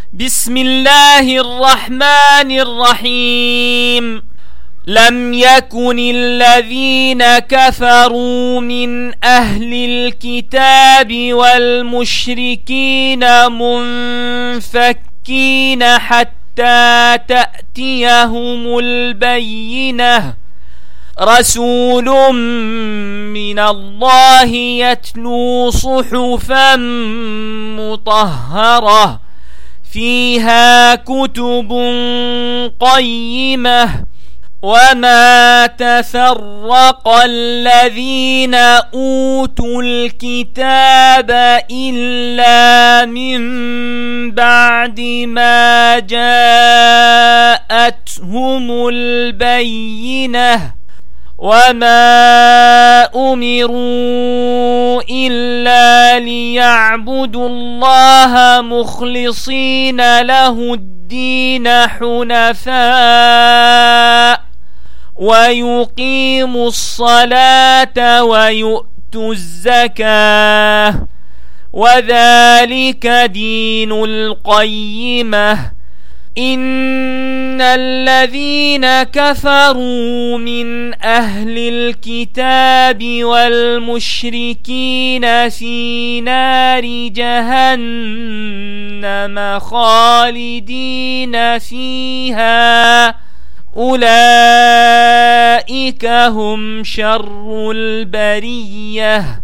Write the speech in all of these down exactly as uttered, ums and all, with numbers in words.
بسم الله الرحمن الرحيم. لم يكن الذين كفروا من أهل الكتاب والمشركين منفكين حتى تأتيهم البينة. رسول من الله يتلو صحفا مطهرة فيها كتب قيمة. وما تفرق الذين أوتوا الكتاب إلا من بعد ما جاءتهم البينة. وما أمروا إلا ليعبدوا الله مخلصين له الدين حنفاء ويقيموا الصلاة ويؤتوا الزكاة وذلك دين القيمة. إن الذين كفروا من أهل الكتاب والمشركين في نار جهنم خالدين فيها أولئك هم شر البرية.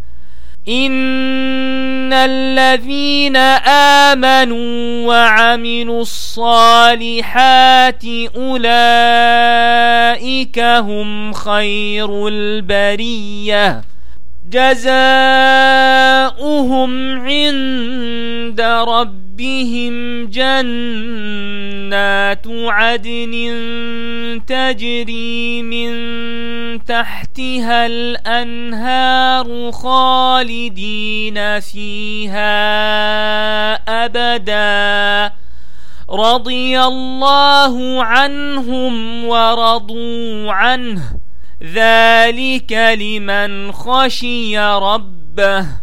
إن الذين آمنوا وعملوا الصالحات أولئك هم خير البرية. جزاؤهم عند ربهم جنات عدن تجري من تحتها الأنهار خالدين فيها أبدا. رضي الله عنهم ورضوا عنه ذلك لمن خشي ربه.